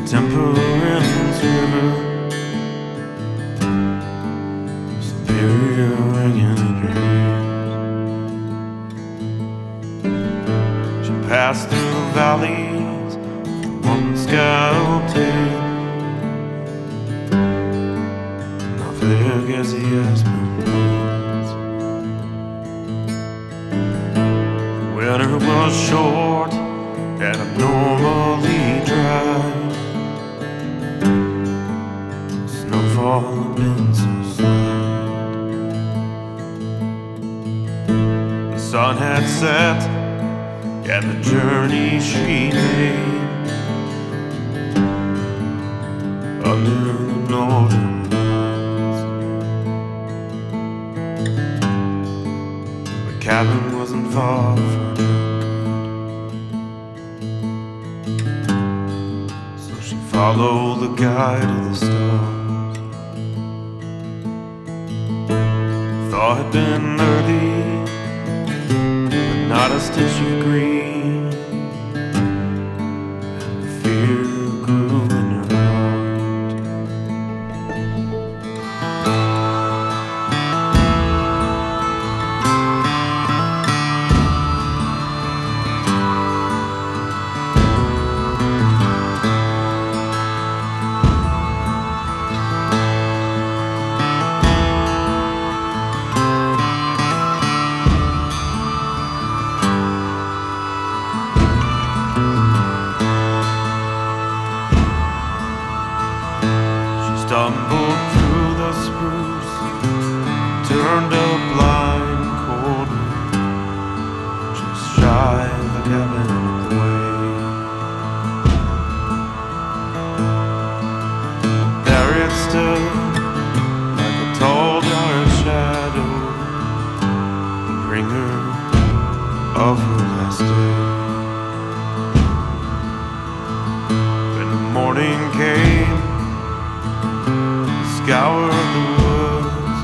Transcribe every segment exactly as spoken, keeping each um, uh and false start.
Temperance River, Superior ringing in her ears. She passed through valleys one sculpted, now thick as the aspen woods. Winter was short and abnormally dry. Snowfall had been so slight. The sun had set, and the journey she made under the northern lights. The cabin wasn't far from her, so she followed the guide of the stars. Thaw had been early, but not a stitch of green, and the fear grew in her stumbled through the spruce, turned a blind corner, just shy of the cabin of the way. There it stood, like a tall dark shadow, the bringer of her last day. When the morning came, scoured the woods,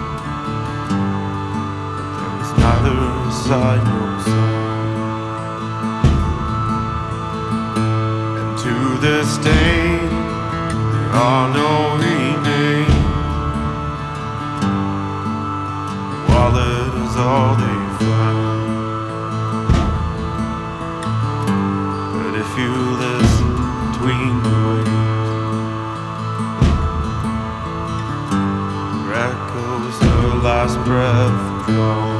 but there was neither sign nor sound. And to this day, there are no remains. The wallet is all they found. But if you listen between the waves, echoes her last breath drawn.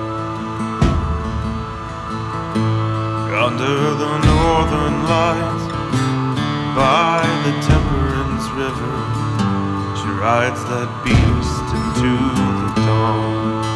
Under the northern lights, by the Temperance River, she rides that beast into the dawn.